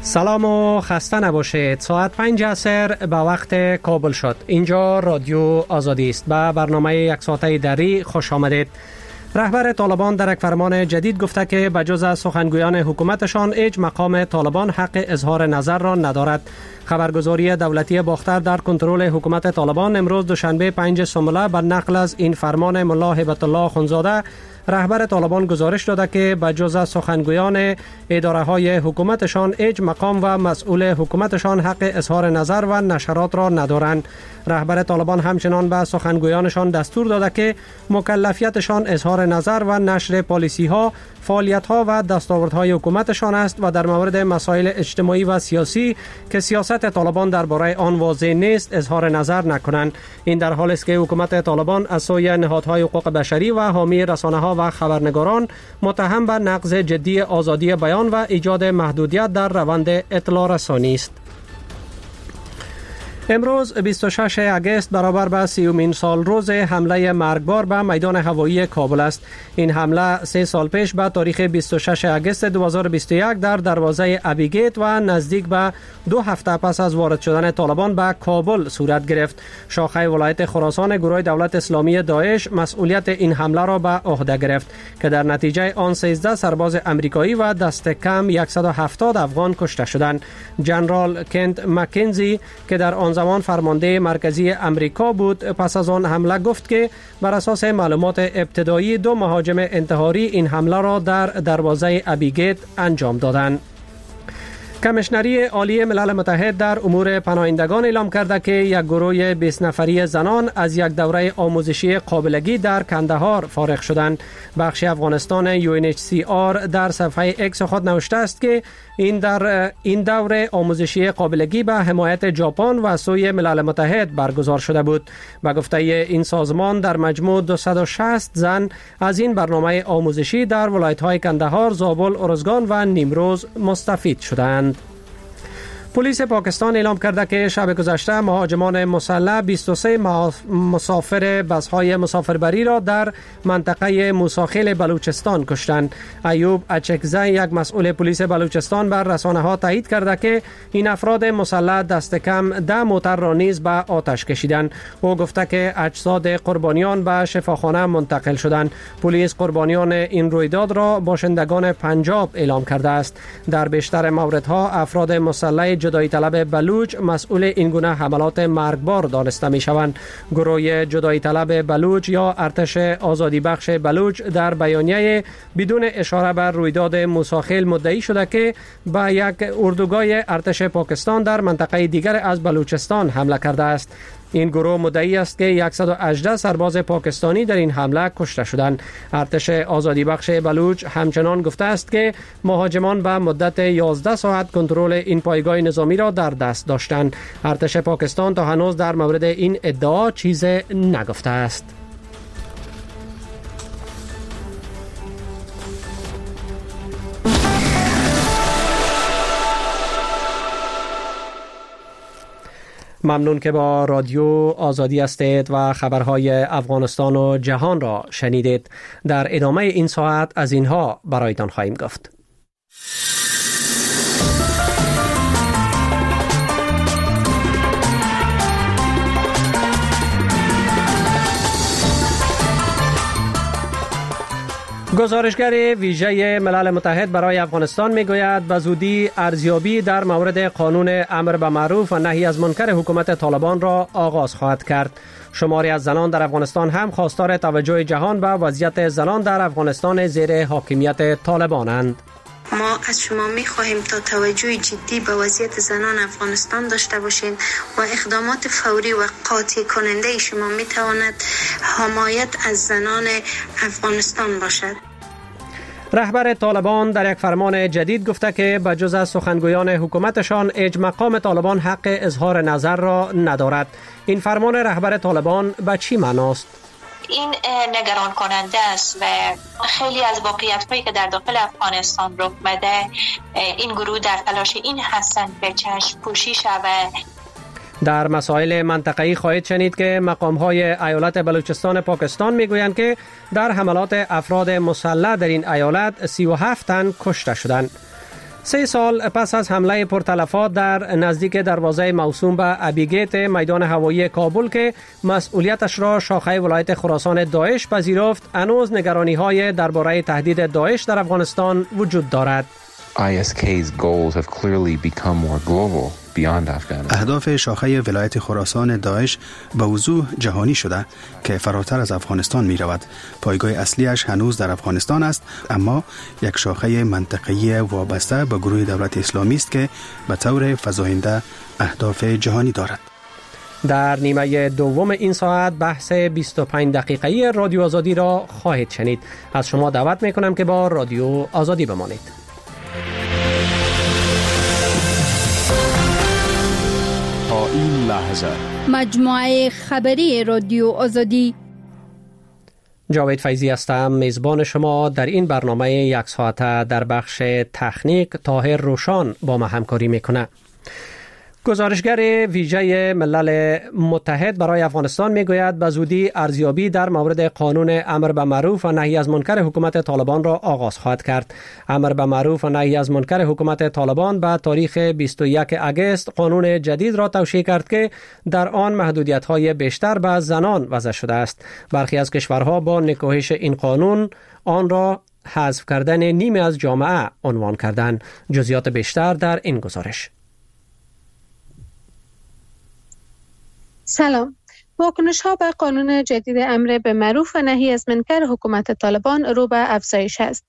سلام و خسته نباشید. ساعت 5 عصر به وقت کابل شد. اینجا رادیو آزادی است. به برنامه یک ساعته دری خوش آمدید. رهبر طالبان در یک فرمان جدید گفته که بجز از سخنگویان حکومتشان هیچ مقام طالبان حق اظهار نظر را ندارد. خبرگزاری دولتی باختر در کنترل حکومت طالبان امروز دوشنبه 5 سنبله بر نقل از این فرمان ملا هیبت الله خونزاده رهبر طالبان گزارش داده که بجز از سخنگویان اداره های حکومتشان هیچ مقام و مسئول حکومتشان حق اظهار نظر و نشرات را ندارند. رهبر طالبان همچنان به سخنگویانشان دستور داده که مکلفیتشان اظهار نظر و نشر پالیسی ها، فعالیت ها و دستاوردهای حکومتشان است و در مورد مسائل اجتماعی و سیاسی که سیاست طالبان درباره آن واضح نیست اظهار نظر نکنند. این در حالی است که حکومت طالبان از سوی نهادهای حقوق بشری و حامی رسانه‌ها و خبرنگاران متهم به نقض جدی آزادی بیان و ایجاد محدودیت در روند اطلاع رسانی است. امروز 26 اگست برابر به 30مین سال روز حمله مرگبار به میدان هوایی کابل است. این حمله 3 سال پیش به تاریخ 26 اگست 2021 در دروازه ابیگیت و نزدیک به 2 هفته پس از وارد شدن طالبان به کابل صورت گرفت. شاخه ولایت خراسان گروه دولت اسلامی داعش مسئولیت این حمله را به عهده گرفت که در نتیجه آن 13 سرباز امریکایی و دست کم 170 افغان کشته شدند. جنرال کنت مکنزی که در آن زمان فرمانده مرکزی امریکا بود پس از آن حمله گفت که بر اساس معلومات ابتدایی 2 مهاجم انتحاری این حمله را در دروازه ابیگیت انجام دادند. کمیشنری عالی ملل متحد در امور پناهندگان اعلام کرده که یک گروه 20 نفری زنان از یک دوره آموزشی قابلگی در کندهار فارغ شدند. بخش افغانستان UNHCR در صفحه اکس خود نوشته است که این دوره آموزشی قابلگی به حمایت ژاپن و سوی ملل متحد برگزار شده بود. به گفته این سازمان در مجموع 260 زن از این برنامه آموزشی در ولایت‌های کندهار، زابل، ارزگان و نیمروز مستفید شدند. پلیس پاکستان اعلام کرده که شب گذشته مهاجمان مسلح 23 مسافر بس‌های مسافربری را در منطقه موساخیل بلوچستان کشتند. ایوب اچکزی یک مسئول پلیس بلوچستان بر رسانه‌ها تایید کرده که این افراد مسلح دست کم 10 موتر را نیز به آتش کشیدند. او گفته که اجساد قربانیان به شفاخانه منتقل شدند. پلیس قربانیان این رویداد را باشندگان پنجاب اعلام کرده است. در بیشتر موردها افراد مسلح جدایی طلب بلوچ مسئول این گونه حملات مرگبار دانسته می شوند. گروه جدایی طلب بلوچ یا ارتش آزادی بخش بلوچ در بیانیه بدون اشاره بر رویداد موساخیل مدعی شده که به یک اردوگاه ارتش پاکستان در منطقه دیگر از بلوچستان حمله کرده است. این گروه مدعی است که 118 سرباز پاکستانی در این حمله کشته شدند. ارتش آزادی بخش بلوچ همچنان گفته است که مهاجمان به مدت 11 ساعت کنترل این پایگاه نظامی را در دست داشتند. ارتش پاکستان تا هنوز در مورد این ادعا چیز نگفته است. ممنون که با رادیو آزادی هستید و خبرهای افغانستان و جهان را شنیدید. در ادامه این ساعت از اینها برایتان خواهیم گفت. گزارشگر ویژه ملل متحد برای افغانستان میگوید به زودی ارزیابی در مورد قانون امر به معروف و نهی از منکر حکومت طالبان را آغاز خواهد کرد. شماری از زنان در افغانستان هم خواستار توجه جهان به وضعیت زنان در افغانستان زیر حاکمیت طالبانند. ما از شما می‌خواهیم تا توجه جدی به وضعیت زنان افغانستان داشته باشید و اقدامات فوری و قاطع کننده شما می‌تواند حمایت از زنان افغانستان باشد. رهبر طالبان در یک فرمان جدید گفته که بجز از سخنگویان حکومتشان هیچ مقام طالبان حق اظهار نظر را ندارد. این فرمان رهبر طالبان به چی معناست؟ این نگران کننده است و خیلی از واقعیت‌هایی که در داخل افغانستان رخ داده این گروه در تلاش این هستند که چشم پوشی شود. در مسائل منطقه‌ای خواهید شنید که مقام‌های ایالت بلوچستان پاکستان می‌گویند که در حملات افراد مسلح در این ایالت 37 تن کشته شدند. 3 سال پس از حمله پرتلفات در نزدیک دروازه موسوم به ابیگیت میدان هوایی کابل که مسئولیتش را شاخه ولایت خراسان داعش پذیرفت، هنوز نگرانی‌های درباره تهدید داعش در افغانستان وجود دارد. ISK's goals have clearly become more global beyond Afghanistan. اهداف شاخه ولایت خراسان داعش به وضوح جهانی شده که فراتر از افغانستان می رود. پایگاه اصلیش هنوز در افغانستان است، اما یک شاخه منطقه‌ای وابسته به گروه دولت اسلامی است که به طور فزاینده اهداف جهانی دارد. در نیمه دوم این ساعت بحث 25 دقیقه‌ای رادیو آزادی را خواهید شنید. از شما دعوت می‌کنم که با رادیو آزادی بمانید. تا این لحظه مجموعه خبری رادیو آزادی. جاوید فیضی هستم، میزبان شما در این برنامه یک ساعته. در بخش تکنیک طاهر روشان با ما همکاری میکنه. گزارشگر ویژه ملل متحد برای افغانستان میگوید به زودی ارزیابی در مورد قانون امر به معروف و نهی از منکر حکومت طالبان را آغاز خواهد کرد. امر به معروف و نهی از منکر حکومت طالبان به تاریخ 21 اگست قانون جدید را توشیح کرد که در آن محدودیت‌های بیشتر به زنان وضع شده است. برخی از کشورها با نکوهش این قانون آن را حذف کردن نیمه از جامعه عنوان کردند. جزئیات بیشتر در این گزارش. سلام. واکنش ها به قانون جدید امر به معروف و نهی از منکر حکومت طالبان رو به افزایش است.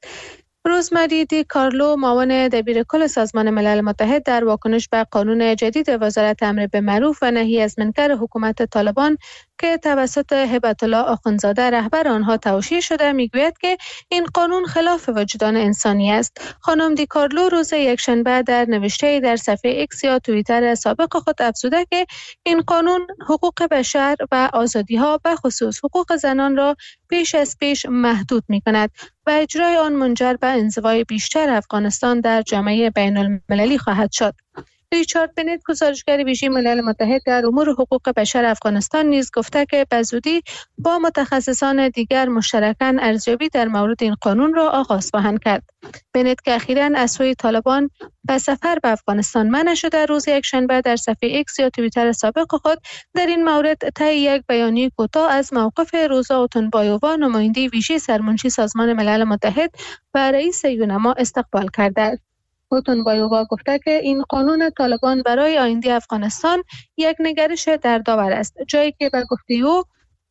روزمری دی کارلو، معاون دبیر کل سازمان ملل متحد، در واکنش به قانون جدید وزارت امر به معروف و نهی از منکر حکومت طالبان که توسط هبت الله آخوندزاده رهبر آنها توشیح شده میگوید که این قانون خلاف وجدان انسانی است. خانم دی کارلو روز یکشنبه در نوشته در صفحه ایکس یا توییتر سابق خود افزوده که این قانون حقوق بشر و آزادی‌ها به خصوص حقوق زنان را پیش از پیش محدود می‌کند و اجرای آن منجر به انزوای بیشتر افغانستان در جامعه بین‌المللی خواهد شد. ریچارد بنت، گزارشگر ویژه ملل متحد در امور حقوق بشر افغانستان، نیز گفته که به زودی با متخصصان دیگر مشترکاً ارزیابی در مورد این قانون را آغاز خواهند کرد. بنت که اخیراً از سوی طالبان به سفر به افغانستان منع شده، روز یکشنبه در صفحه ایکس یا توییتر سابق خود در این مورد طی یک بیانیه کوتاه از موقف روزا اوتونبایووا، نماینده ویژه سرمنشی سازمان ملل متحد و رئیس یونما، استقبال کرده است. اوتونبایووا گفته که این قانون طالبان برای آینده افغانستان یک نگرش دردآور است، جایی که به گفته او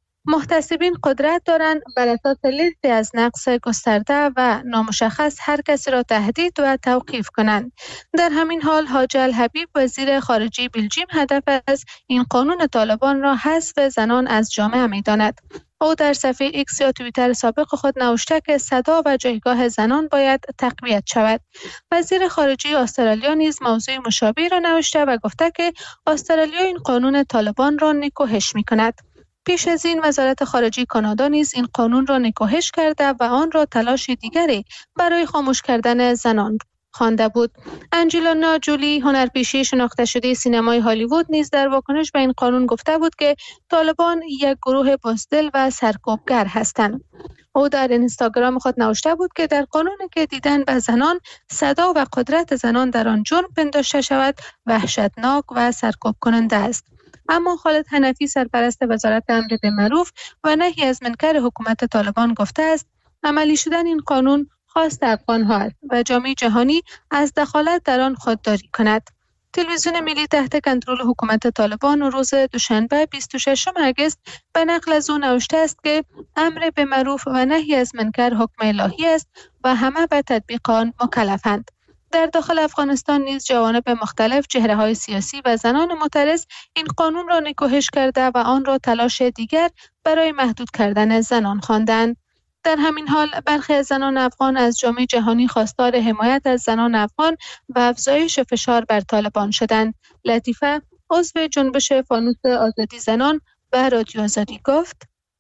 محتسبین قدرت دارند بر اساس لیستی از نقص گسترده و نامشخص هر کسی را تهدید و توقیف کنند. در همین حال حاجی الحبیب، وزیر خارجه بلژیم، هدف از این قانون طالبان را حذف زنان از جامعه می‌داند. او در صفحه ایکس یا توییتر سابق خود نوشته که صدا و جایگاه زنان باید تقویت شود. وزیر خارجه استرالیا نیز موضوع مشابه را نوشته و گفته که استرالیا این قانون طالبان را نکوهش می‌کند. پیش از این وزارت خارجه کانادا نیز این قانون را نکوهش کرده و آن را تلاش دیگری برای خاموش کردن زنان خوانده بود. انجلینا جولی، هنرپیشه شناخته شده سینمای هالیوود، نیز در واکنش به این قانون گفته بود که طالبان یک گروه بزدل و سرکوبگر هستند. او در اینستاگرام خود نوشته بود که در قانونی که دیدن به زنان، صدا و قدرت زنان در آن جرم پنداشته شود، وحشتناک و سرکوب کننده است. اما خالد حنفی، سرپرست وزارت امر به معروف و نهی از منکر حکومت طالبان، گفته است عملی شدن این قانون خواست افغان‌ها است و جامعه جهانی از دخالت در آن خودداری کند. تلویزیون ملی تحت کنترل حکومت طالبان روز دوشنبه 26 اگست به نقل از او نوشته است که امر به معروف و نهی از منکر حکم الهی است و همه به تطبیق آن مکلفند. در داخل افغانستان نیز جوانب مختلف، چهره‌های سیاسی و زنان معترض این قانون را نکوهش کرده و آن را تلاش دیگر برای محدود کردن زنان خواندند. در همین حال برخی از زنان افغان از جامعه جهانی خواستار حمایت از زنان افغان و افزایش فشار بر طالبان شدند. لطیفه، عضو جنبش فانوس آزادی زنان، به رادیو آزادی گفت: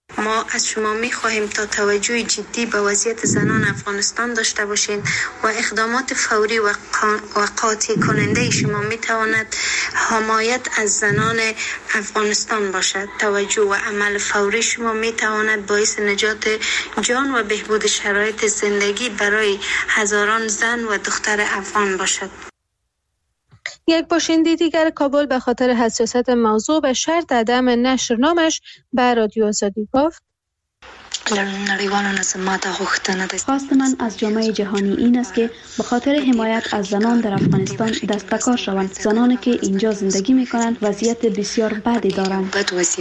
ما از شما می خواهیم تا توجه جدی به وضعیت زنان افغانستان داشته باشید و اقدامات فوری و قاطع کننده شما می تواند حمایت از زنان افغانستان باشد. توجه و عمل فوری شما می تواند باعث نجات جان و بهبود شرایط زندگی برای هزاران زن و دختر افغان باشد. یک باشنده دیگر کابل به خاطر حساسیت موضوع به شرط عدم نشر نامش به رادیو آزادی گفت: خواست من از جامعه جهانی این است که به خاطر حمایت از زنان در افغانستان دست به کار شوند. زنانی که اینجا زندگی میکنند وضعیت بسیار بدی دارند.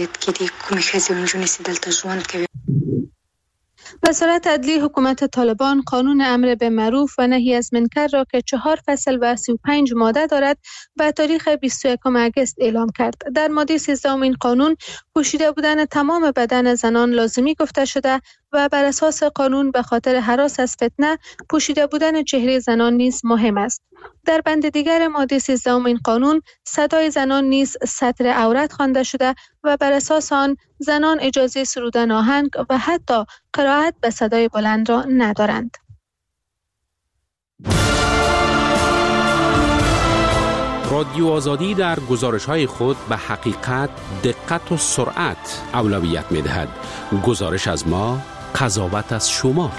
وزارت عدلیه حکومت طالبان قانون امر به معروف و نهی از منکر را که 4 فصل و 35 ماده دارد به تاریخ 21 اگست اعلام کرد. در ماده 13 این قانون پوشیده بودن تمام بدن زنان لازمی گفته شده و بر اساس قانون به خاطر هراس از فتنه پوشیده بودن چهره زنان نیز مهم است. در بند دیگر ماده 13 این قانون صدای زنان نیز سطر عورت خوانده شده و بر اساس آن زنان اجازه سرودن آهنگ و حتی قرائت به صدای بلند را ندارند. رادیو آزادی در گزارش‌های خود به حقیقت، دقت و سرعت اولویت می‌دهد. گزارش از ما، قضاوت از شما.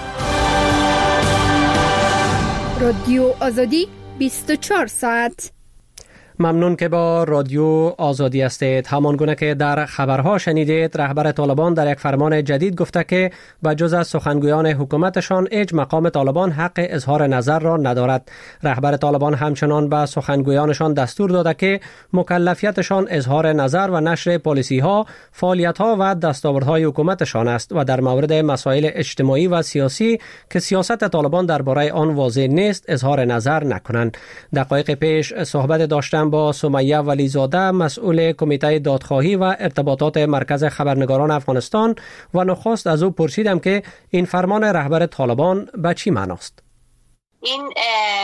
رادیو آزادی 24 ساعت. ممنون که با رادیو آزادی هستید. همان گونه که در خبرها شنیدید، رهبر طالبان در یک فرمان جدید گفته که به جز از سخنگویان حکومتشان هیچ مقام طالبان حق اظهار نظر را ندارد. رهبر طالبان همچنان به سخنگویانشان دستور داده که مکلفیتشان اظهار نظر و نشر پالیسی ها، فعالیت ها و دستاوردهای حکومتشان است و در مورد مسائل اجتماعی و سیاسی که سیاست طالبان درباره آن واضح نیست اظهار نظر نکنند. دقایق پیش صحبت داشتم با سمیه ولیزاده، مسئول کمیته دادخواهی و ارتباطات مرکز خبرنگاران افغانستان و نخست از او پرسیدم که این فرمان رهبر طالبان به چی معناست؟ این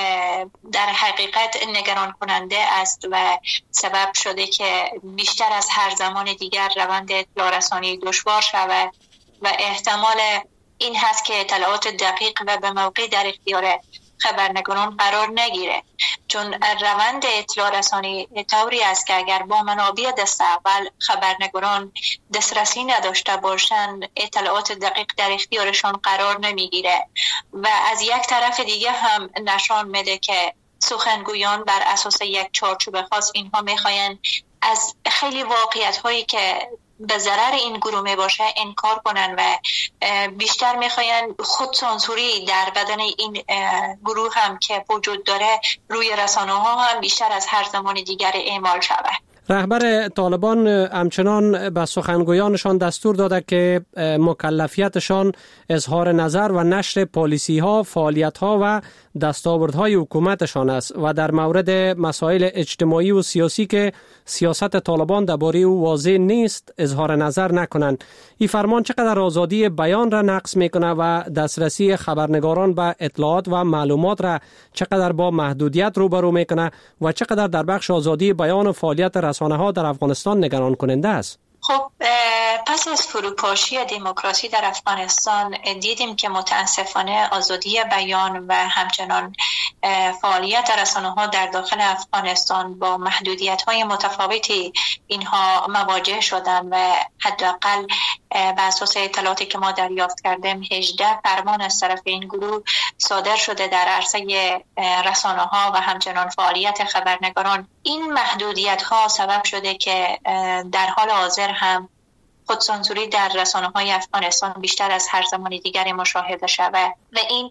در حقیقت نگران کننده است و سبب شده که بیشتر از هر زمان دیگر روند اطلاع رسانی دشوار شود و احتمال این هست که اطلاعات دقیق و به موقع در اختیار خبرنگاران قرار نگیره، چون روند اطلاع رسانی طوری است که اگر با منابع دست اول خبرنگاران دسترسی نداشته باشند اطلاعات دقیق در اختیارشان قرار نمیگیره و از یک طرف دیگه هم نشان میده که سخنگویان بر اساس یک چارچوب خاص اینها میخواین از خیلی واقعیت هایی که به ضرر این گروه می باشه انکار کنن و بیشتر میخواین خود سانسوری در بدن این گروه هم که وجود داره روی رسانه ها هم بیشتر از هر زمان دیگر اعمال شود. رهبر طالبان همچنان به سخنگویانشان دستور داده که مکلفیتشان اظهار نظر و نشر پالیسی ها، فعالیت ها و دستاوردهای حکومتشان است و در مورد مسائل اجتماعی و سیاسی که سیاست طالبان درباره او واضح نیست اظهار نظر نکنند. این فرمان چقدر آزادی بیان را نقض میکنه و دسترسی خبرنگاران به اطلاعات و معلومات را چقدر با محدودیت روبرو میکنه و چقدر در بخش آزادی بیان و فعالیت رسانه ها در افغانستان نگران کننده است؟ خب پس از فروپاشی دموکراسی در افغانستان دیدیم که متاسفانه آزادی بیان و همچنان فعالیت رسانه‌ها در داخل افغانستان با محدودیت‌های متفاوتی اینها مواجه شدند و حداقل به اساس اطلاعاتی که ما دریافت کردیم 18 فرمان از طرف این گروه صادر شده در عرصه رسانه‌ها و همچنان فعالیت خبرنگاران. این محدودیت‌ها سبب شده که در حال حاضر هم خودسانسوری در رسانه‌های افغانستان بیشتر از هر زمان دیگری مشاهده شود و این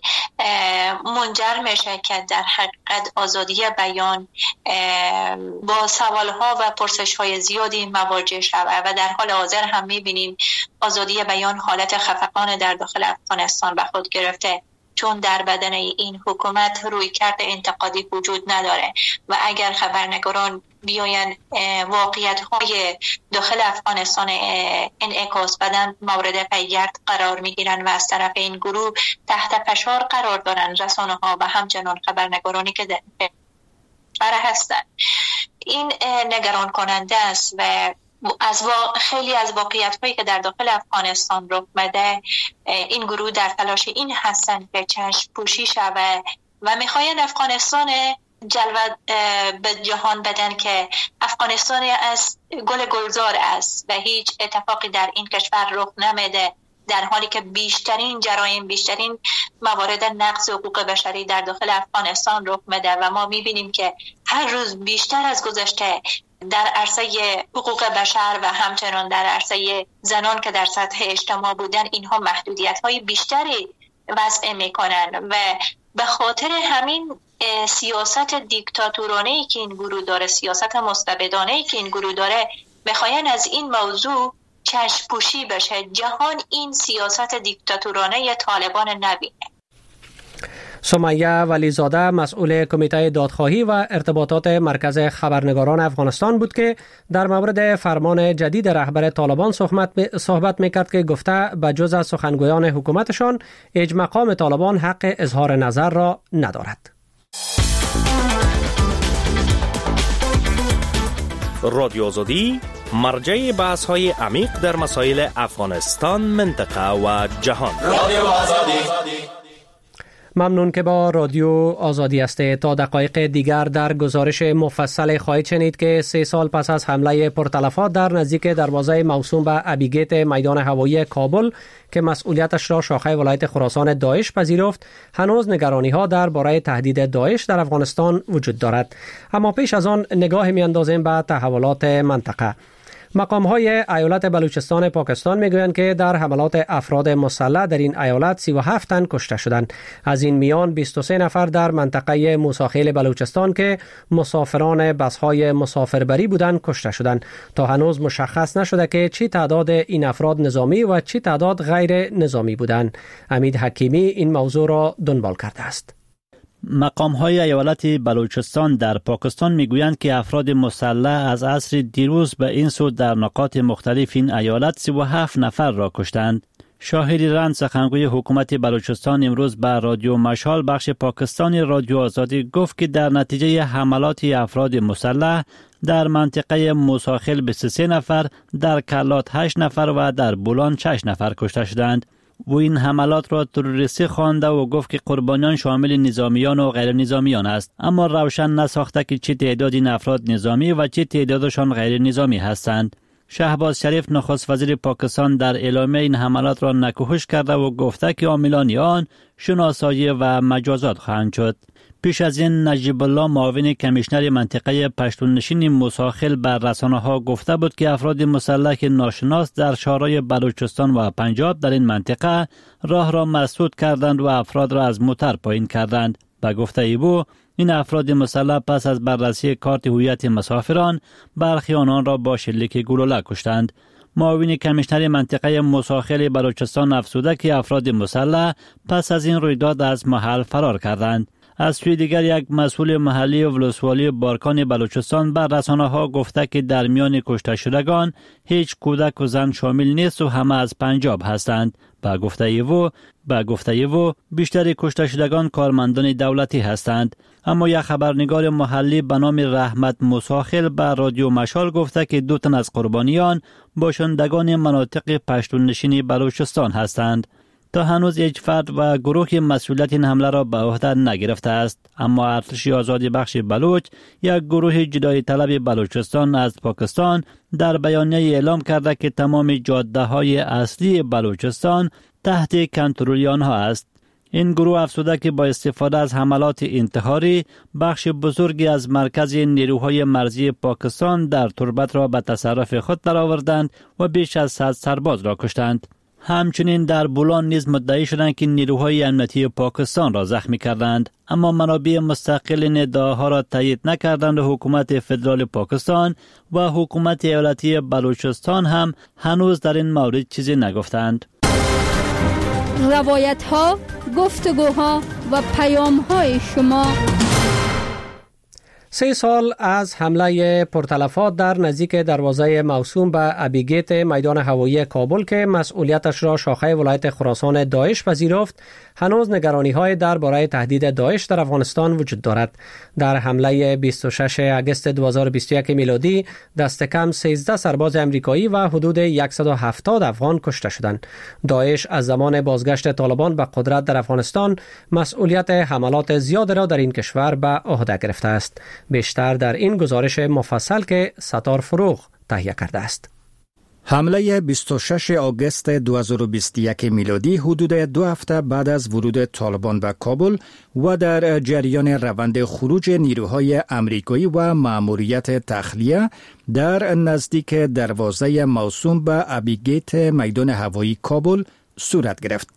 منجر میشه که در حقیقت آزادی بیان با سوالها و پرسش‌های زیادی مواجه شود و در حال حاضر هم می‌بینیم آزادی بیان حالت خفقان در داخل افغانستان به خود گرفته، چون در بدن این حکومت رویکرد انتقادی وجود نداره و اگر خبرنگاران بیاین واقعیت‌های داخل افغانستان انعکاس بدن مورد پیگرد قرار میگیرن و از طرف این گروه تحت فشار قرار دارن رسانه‌ها و همچنان خبرنگارانی که در هستند. این نگران کننده است و خیلی از واقعیت‌هایی که در داخل افغانستان رخ میده، این گروه در تلاش این هستند که چشم پوشی شود و میخواین افغانستان جلوه به جهان بدن که افغانستان از گل گلزار است و هیچ اتفاقی در این کشور رخ نمیده، در حالی که بیشترین جرایم، بیشترین موارد نقض حقوق بشری در داخل افغانستان رخ میده و ما میبینیم که هر روز بیشتر از گذشته در عرصه حقوق بشر و همچنان در عرصه زنان که در سطح اجتماع بودن اینها محدودیت‌های بیشتری وضع میکنن و به خاطر همین سیاست دیکتاتورانه‌ای که این گروه داره، سیاست مستبدانه‌ای که این گروه داره، میخواین از این موضوع چشم پوشی بشه، جهان این سیاست دیکتاتورانه طالبان نبینه. سمیه ولیزاده مسئول کمیته دادخواهی و ارتباطات مرکز خبرنگاران افغانستان بود که در مورد فرمان جدید رهبر طالبان صحبت میکرد که گفته به جز از سخنگویان حکومتشان هیچ مقام طالبان حق اظهار نظر را ندارد. رادیو آزادی مرجع بحث‌های عمیق در مسائل افغانستان، منطقه و جهان. رادیو آزادی. ممنون که با رادیو آزادی هستید. تا دقایق دیگر در گزارش مفصل خواهید شنید که 3 سال پس از حمله پرتلفات در نزدیک دروازه موسوم به ابیگیت میدان هوایی کابل که مسئولیتش را شاخه ولایت خراسان داعش پذیرفت، هنوز نگرانی‌ها درباره تهدید داعش در افغانستان وجود دارد. اما پیش از آن نگاه می‌اندازیم به تحولات منطقه. مقام‌های ایالت بلوچستان پاکستان میگویند که در حملات افراد مسلح در این ایالت 37 تن کشته شدند. از این میان 23 نفر در منطقه موساخیل بلوچستان که مسافران بس‌های مسافربری بودند کشته شدند. تا هنوز مشخص نشده که چی تعداد این افراد نظامی و چی تعداد غیر نظامی بودند. امید حکیمی این موضوع را دنبال کرده است. مقام‌های ایالت بلوچستان در پاکستان میگویند که افراد مسلح از عصر دیروز به این سو در نقاط مختلف این ایالت 37 نفر را کشتند. شاهری رند سخنگوی حکومت بلوچستان امروز به رادیو مشال بخش پاکستانی رادیو آزادی گفت که در نتیجه حملات افراد مسلح در منطقه موساخیل 23 نفر، در کلات 8 نفر و در بولان 6 نفر کشته شدند. و این حملات را تروریستی خوانده و گفت که قربانیان شامل نظامیان و غیر نظامیان است، اما روشن نساخته که چه تعداد این افراد نظامی و چه تعدادشان غیر نظامی هستند. شهباز شریف نخست وزیر پاکستان در اعلامیه این حملات را نکوهش کرده و گفته که عاملان آن شناسایی و مجازات خواهند شد. پیش از این نجیب الله معاون کمیشنر منطقه پشتون نشین موساخیل بر رسانه‌ها گفته بود که افراد مسلح ناشناس در شهرهای بلوچستان و پنجاب در این منطقه راه را مسدود کردند و افراد را از موتر پایین کردند. به گفته او این افراد مسلح پس از بررسی کارت هویت مسافران برخی آنان را با شلیک گلوله کشتند. معاون کمیشنر منطقه موساخیل بلوچستان افزوده که افراد مسلح پس از این رویداد از محل فرار کردند. از سوی دیگر یک مسئول محلی ولسوالی بارکان بلوچستان بر رسانه‌ها گفته که در میان کشته شدگان هیچ کودک و زن شامل نیست و همه از پنجاب هستند. به گفته او بیشتر کشته شدگان کارمندان دولتی هستند. اما یک خبرنگار محلی به نام رحمت موساخیل به رادیو مشال گفته که 2 تن از قربانیان باشندگان مناطق پشتون نشین بلوچستان هستند. تا هنوز هیچ فرد و گروه مسئولیت این حمله را به عهده نگرفته است، اما ارتش آزادی بخش بلوچ، یک گروه جدایی طلب بلوچستان از پاکستان، در بیانیه اعلام کرده که تمام جاده‌های اصلی بلوچستان تحت کنترل آنها است. این گروه افزوده که با استفاده از حملات انتحاری بخش بزرگی از مرکز نیروهای مرزی پاکستان در تربت را به تصرف خود درآوردند و بیش از 100 سرباز را کشتند. همچنین در بولان نیز مدعی شدند که نیروهای امنیتی پاکستان را زخمی کردند، اما منابع مستقل این ادعاها را تایید نکردند و حکومت فدرال پاکستان و حکومت ایالتی بلوچستان هم هنوز در این مورد چیزی نگفتند. روایت‌ها، گفتگوها و پیام‌های شما. 3 سال از حمله پرتلفات در نزدیک دروازه موسوم به ابیگیت میدان هوایی کابل که مسئولیتش را شاخه ولایت خراسان داعش پذیرفت، هنوز نگرانی‌های درباره تهدید داعش در افغانستان وجود دارد. در حمله 26 اگست 2021 میلادی دست کم 13 سرباز امریکایی و حدود 170 افغان کشته شدند. داعش از زمان بازگشت طالبان به قدرت در افغانستان مسئولیت حملات زیاد را در این کشور به عهده گرفته است. بیشتر در این گزارش مفصل که ستار فروغ تهیه کرده است. حمله 26 آگوست 2021 میلادی حدود 2 هفته بعد از ورود طالبان به کابل و در جریان روند خروج نیروهای امریکایی و مأموریت تخلیه در نزدیک دروازه موسوم به ابیگیت میدان هوایی کابل صورت گرفت.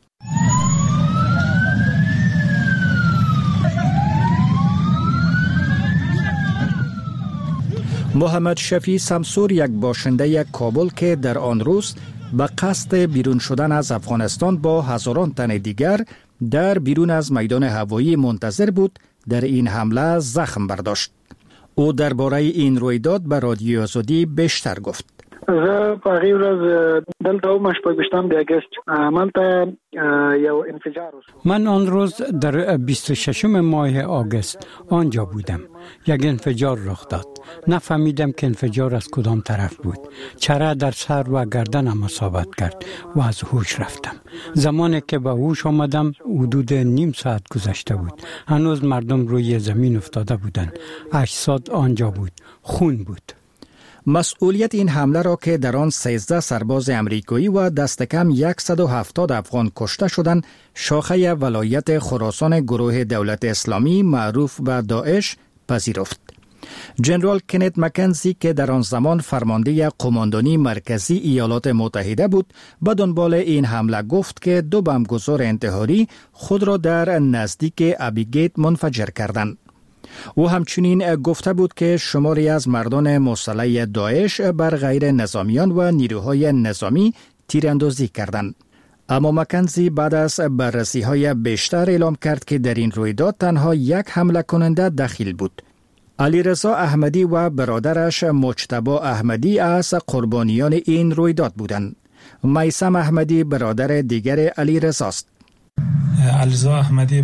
محمد شفیع سمسور، یک باشنده کابل که در آن روز به قصد بیرون شدن از افغانستان با هزاران تن دیگر در بیرون از میدان هوایی منتظر بود، در این حمله زخم برداشت. او درباره این رویداد به رادیو آزادی بیشتر گفت. زه په هغې ورځ دلته وم 28 اگست همالته یو انفجار وشو. من آن روز در 26 ماه آگوست آنجا بودم. یک انفجار رخ داد. نفهمیدم که انفجار از کدام طرف بود. چره در سر و گردنم اصابت کرد و از هوش رفتم. زمانی که به هوش آمدم حدود نیم ساعت گذشته بود. هنوز مردم روی زمین افتاده بودند. اجساد آنجا بود. خون بود. مسئولیت این حمله را که در آن 13 سرباز امریکایی و دست کم 170 افغان کشته شدند، شاخه ولایت خراسان گروه دولت اسلامی معروف به داعش پذیرفت. جنرال کنت مکنزی که در آن زمان فرمانده قماندانی مرکزی ایالات متحده بود، به دنبال این حمله گفت که 2 بمبگذار انتحاری خود را در نزدیک ابیگیت منفجر کردند. او همچنین گفته بود که شماری از مردان مسلح داعش بر غیر نظامیان و نیروهای نظامی تیراندازی کردند. اما مکنزی بعد از بررسی‌های بیشتر اعلام کرد که در این رویداد تنها یک حمله کننده دخیل بود. علیرضا احمدی و برادرش مجتبی احمدی از قربانیان این رویداد بودند. میثم احمدی برادر دیگر علیرضا است. علیرضا احمدی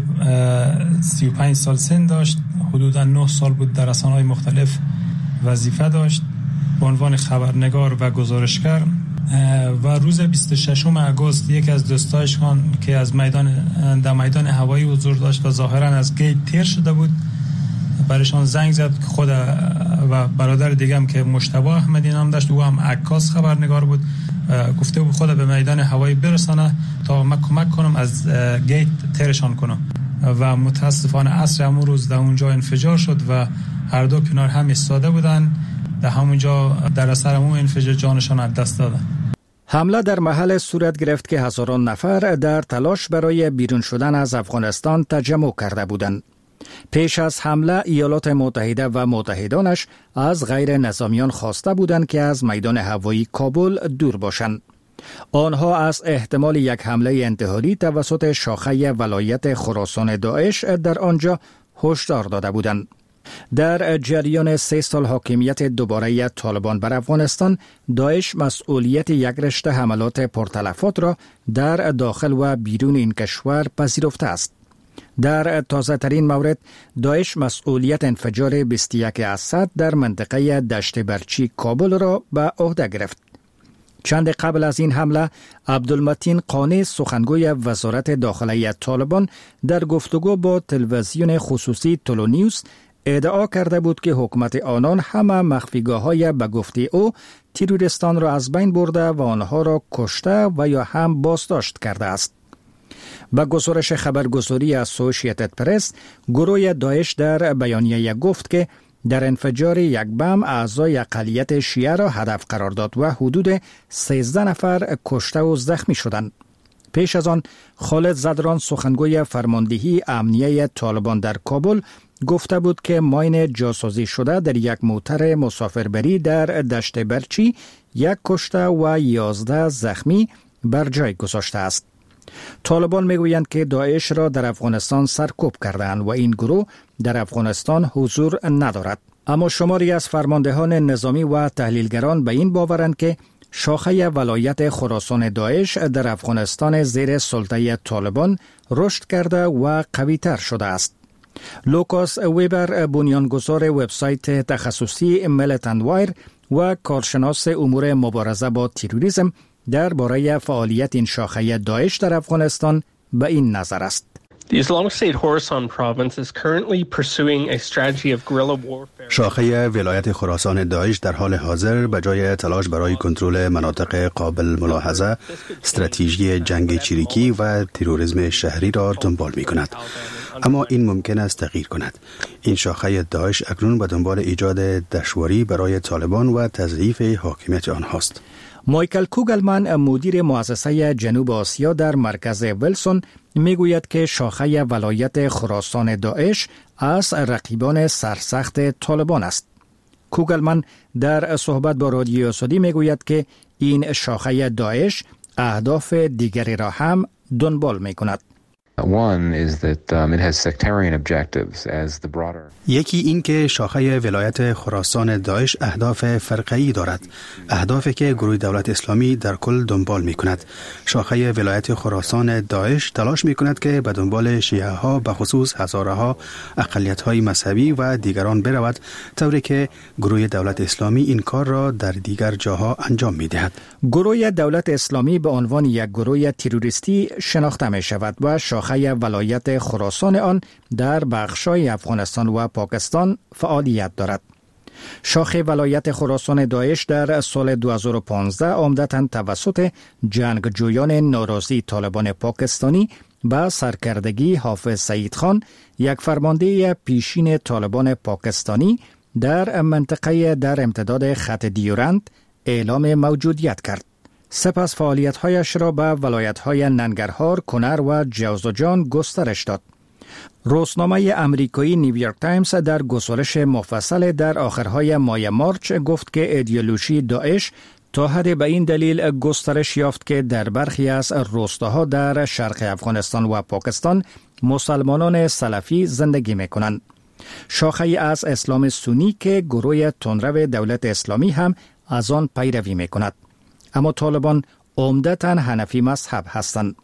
35 سال سن داشت، حدوداً 9 سال بود در رسانه‌های مختلف وظیفه داشت به عنوان خبرنگار و گزارشگر و روز 26 آگوست یک از دوستایش که از در میدان هوایی حضور داشت و ظاهراً از گیت تیر شده بود برایشان زنگ زد که خود و برادر دیگه هم که مجتبی احمدی نام داشت، او هم عکاس خبرنگار بود، گفته بود خود به میدان هوایی برسانه تا من کمک کنم از گیت تیرشان کنم و متاسفانه عصر همون روز در اونجا انفجار شد و هر دو کنار هم ایستاده بودن. در همونجا در اثر همون انفجار جانشان از دست دادن. حمله در محل صورت گرفت که هزاران نفر در تلاش برای بیرون شدن از افغانستان تجمع کرده بودند. پیش از حمله ایالات متحده و متحدانش از غیر نظامیان خواسته بودند که از میدان هوایی کابل دور باشند. آنها از احتمال یک حمله انتحاری توسط شاخه ولایت خراسان داعش در آنجا هشدار داده بودند. در جریان 3 سال حاکمیت دوباره طالبان بر افغانستان، داعش مسئولیت یک رشته حملات پرتلفات را در داخل و بیرون این کشور پذیرفته است. در تازه ترین مورد، داعش مسئولیت انفجار 21 اسد در منطقه دشت برچی کابل را به عهده گرفت. چند قبل از این حمله، عبدالمتین قانی سخنگوی وزارت داخلی طالبان در گفتگو با تلویزیون خصوصی تولونیوس ادعا کرده بود که حکومت آنان همه مخفیگاه‌های به گفته او تروریستان را از بین برده و آنها را کشته و یا هم بازداشت کرده است. با گزارش خبرگزاری اسوسییتد پرس، گروه داعش در بیانیه گفت که در انفجار یک بم اعضای اقلیت شیعه را هدف قرار داد و حدود 13 نفر کشته و زخمی شدند. پیش از آن، خالد زدران سخنگوی فرماندهی امنیه طالبان در کابل گفته بود که ماین جاسازی شده در یک موتر مسافربری در دشت برچی 1 کشته و 11 زخمی بر جای گذاشته است. طالبان میگویند که داعش را در افغانستان سرکوب کردند و این گروه در افغانستان حضور ندارد. اما شماری از فرماندهان نظامی و تحلیلگران به این باورند که شاخه ولایت خراسان داعش در افغانستان زیر سلطه طالبان رشد کرده و قوی‌تر شده است. لوکاس ویبر، بنیانگذار وبسایت تخصصی میلیتنت وایر و کارشناس امور مبارزه با تروریسم، درباره فعالیت این شاخه داعش در افغانستان به این نظر است. The Islamic State Khorasan province is currently pursuing a strategy of guerrilla warfare. شاخه ولایت خراسان داعش در حال حاضر به جای تلاش برای کنترل مناطق قابل ملاحظه، استراتژی جنگ چریکی و تروریسم شهری را دنبال می کند. اما این ممکن است تغییر کند. این شاخه داعش اکنون به دنبال ایجاد دشواری برای طالبان و تضعیف حاکمیت آنهاست. مایکل کوگلمن، مدیر مؤسسه جنوب آسیا در مرکز ویلسون، میگوید که شاخه ولایت خراسان داعش از رقیبان سرسخت طالبان است. کوگلمن در صحبت با رادیو آزادی میگوید که این شاخه داعش اهداف دیگری را هم دنبال میکند. One is that it has sectarian objectives as the broader. یکی این که شاخه ولایت خراسان داعش اهداف فرقه‌ای دارد، اهدافی که گروه دولت اسلامی در کل دنبال می‌کند. شاخه ولایت خراسان داعش تلاش می‌کند که به دنبال شیعه ها، به خصوص هزاره ها، اقلیت‌های مذهبی و دیگران برود، طوری که گروه دولت اسلامی این کار را در دیگر جاها انجام می‌دهد. گروه دولت اسلامی به عنوان یک گروه تروریستی شناخته می‌شود و شاخه ولایت خراسان آن در بخش‌های افغانستان و پاکستان فعالیت دارد. شاخه ولایت خراسان داعش در سال 2015 عمدتاً توسط جنگجویان ناراضی طالبان پاکستانی با سرکردگی حافظ سعید خان، یک فرمانده پیشین طالبان پاکستانی، در منطقه در امتداد خط دیورند اعلام موجودیت کرد. سپس فعالیت‌هایش را به ولایت‌های ننگرهار، کنر و جوزجان گسترش داد. روزنامه امریکایی نیویورک تایمز در گزارش مفصل در آخرهای ماه مارچ گفت که ایدئولوژی داعش تا حد به این دلیل گسترش یافت که در برخی از روستاها در شرق افغانستان و پاکستان مسلمانان سلفی زندگی می‌کنند. شاخه از اسلام سنی که گروه تندرو دولت اسلامی هم از آن پیروی می‌کند. اما طالبان عمدتاً حنفی مذهب هستند.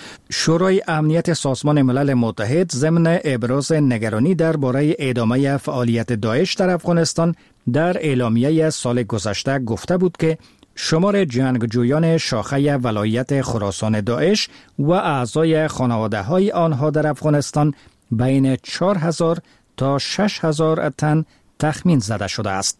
شورای امنیت سازمان ملل متحد ضمن ابراز نگرانی درباره ادامه فعالیت داعش در افغانستان در اعلامیه سال گذشته گفته بود که شمار جنگجویان شاخه ولایت خراسان داعش و اعضای خانواده‌های آنها در افغانستان بین 4000 تا 6000 تن تخمین زده شده است.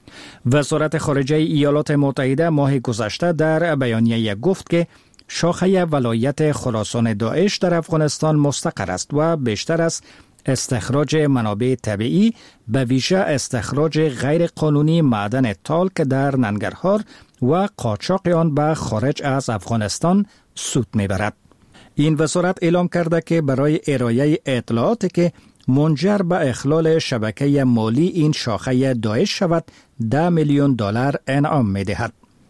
وزارت خارجه ایالات متحده ماه گذشته در بیانیه گفت که شاخه ولایت خراسان داعش در افغانستان مستقر است و بیشتر از استخراج منابع طبیعی، به ویژه استخراج غیر قانونی معدن تالک در ننگرهار و قاچاق آن به خارج از افغانستان سود میبرد. این وزارت اعلام کرده که برای ارائه اطلاعاتی که منجر به اخلال شبکه مالی این شاخه داعش شود 10 میلیون دلار انعام می‌دهد.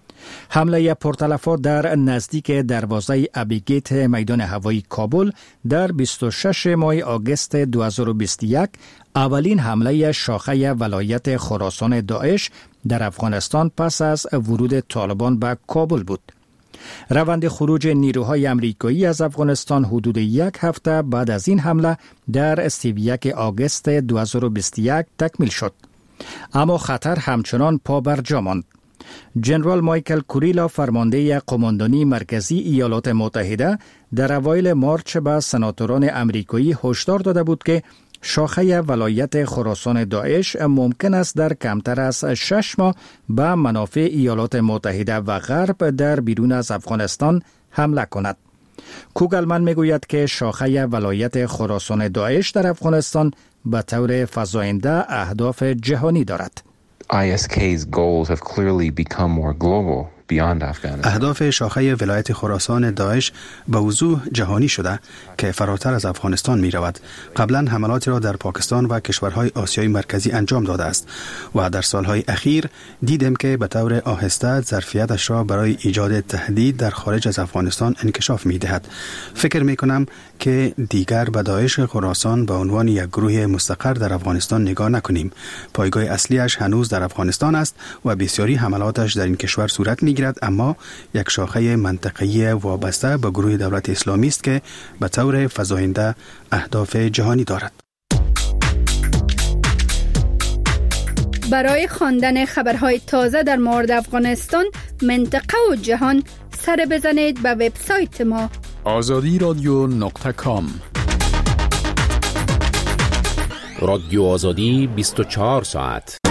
حمله پرتلفات در نزدیک دروازه ابیگیت میدان هوایی کابل در 26 ماه آگوست 2021 اولین حمله شاخه ولایت خراسان داعش در افغانستان پس از ورود طالبان به کابل بود. روند خروج نیروهای امریکایی از افغانستان حدود یک هفته بعد از این حمله در 31 آگوست 2021 تکمیل شد. اما خطر همچنان پابرجا ماند. جنرال مایکل کوریلا، فرمانده قماندانی مرکزی ایالات متحده، در اوایل مارچ به سناتوران امریکایی هشدار داده بود که شاخه ولایت خراسان داعش ممکن است در کمتر از 6 ماه به منافع ایالات متحده و غرب در بیرون از افغانستان حمله کند. کوگلمن میگوید که شاخه ولایت خراسان داعش در افغانستان به طور فزاینده اهداف جهانی دارد. ISK's goals have clearly become more global beyond Afghanistan. اهداف شاخه ولایت خراسان داعش به وضوح جهانی شده که فراتر از افغانستان می رود. قبلا حملاتی را در پاکستان و کشورهای آسیای مرکزی انجام داده است و در سالهای اخیر دیدیم که به طور آهسته ظرفیتش را برای ایجاد تهدید در خارج از افغانستان انکشاف می دهد. فکر می کنم که دیگر به داعش خراسان به عنوان یک گروه مستقر در افغانستان نگاه نکنیم. پایگاه اصلیش هنوز در افغانستان است و بسیاری حملاتش در این کشور صورت می‌گیرد، اما یک شاخه منطقه‌ای وابسته به گروه دولت اسلامی است که به طور فزاینده اهداف جهانی دارد. برای خواندن خبرهای تازه در مورد افغانستان، منطقه و جهان، سر بزنید به وبسایت ما azadiradyo.com. رادیو آزادی 24 ساعت.